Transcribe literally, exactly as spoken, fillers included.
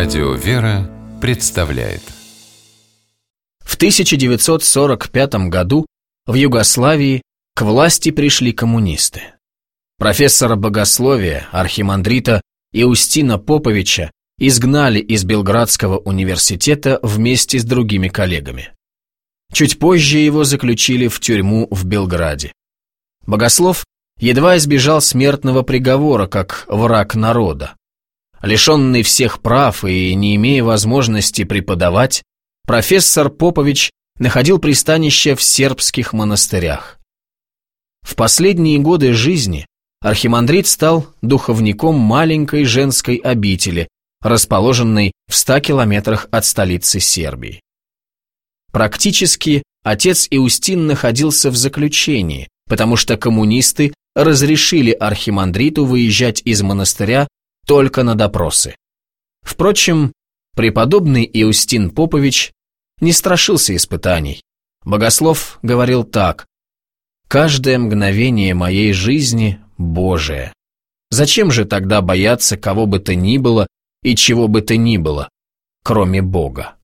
Радио «Вера» представляет. В тысяча девятьсот сорок пятом году в Югославии к власти пришли коммунисты. Профессора богословия, архимандрита Иустина Поповича изгнали из Белградского университета вместе с другими коллегами. Чуть позже его заключили в тюрьму в Белграде. Богослов едва избежал смертного приговора как враг народа. Лишенный всех прав и не имея возможности преподавать, профессор Попович находил пристанище в сербских монастырях. В последние годы жизни архимандрит стал духовником маленькой женской обители, расположенной в ста километрах от столицы Сербии. Практически отец Иустин находился в заключении, потому что коммунисты разрешили архимандриту выезжать из монастыря только на допросы. Впрочем, преподобный Иустин Попович не страшился испытаний. Богослов говорил так: «Каждое мгновение моей жизни Божие. Зачем же тогда бояться кого бы то ни было и чего бы то ни было, кроме Бога?»